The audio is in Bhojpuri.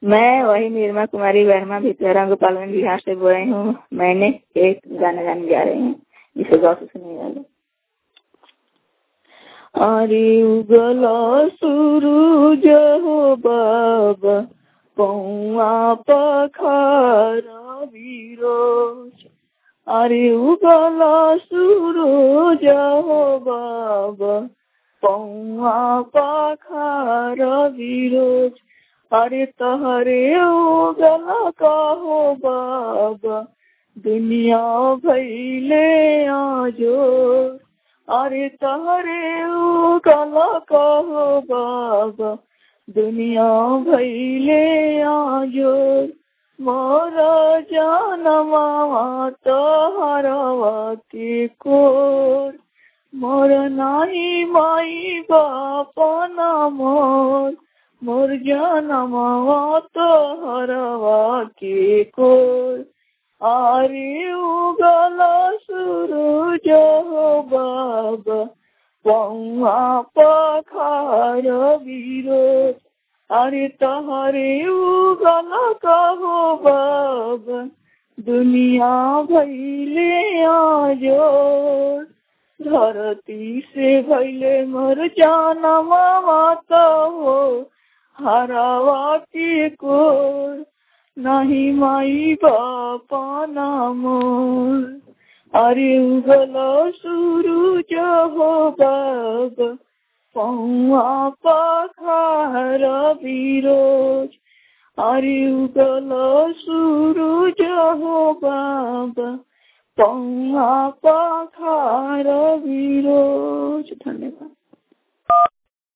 मैं वही निर्मा कुमारी वर्मा भितरा गोपालगंज बिहार से बोल रही हूँ। मैंने एक गाना गाने जा रही हूँ, जिसे गौर से सुनिएगा। अरे उगला सूरज हो बाबा पौआ पखारा विरोज। अरे उगला सूरज हो बाबा पौआ पखारा विरोज। अरे तहरे उगला कहो बाबा दुनिया भैले आजो। अरे तहरे उगला कहो बाबा दुनिया भैले आजो। मोर जनवा तहरवा के कोर। मोर नाही माई बाप ना मोर। मोर जनवा तहरवा के कोर। अरे उगला सूरज हो बाबा पौआ पखार विरोज। अरे तहरे उगला कहो बाबा दुनिया भैले आजो। धरती से भैले मोर जनवा माता हो हरवा के कोर। नहीं माई बापा ना मोर। अरे उगला सूरज हो बाबा पौआ पखार विरोज। अरे उगला सूरज हो बाबा पौआ पखार विरोज। धन्यवाद।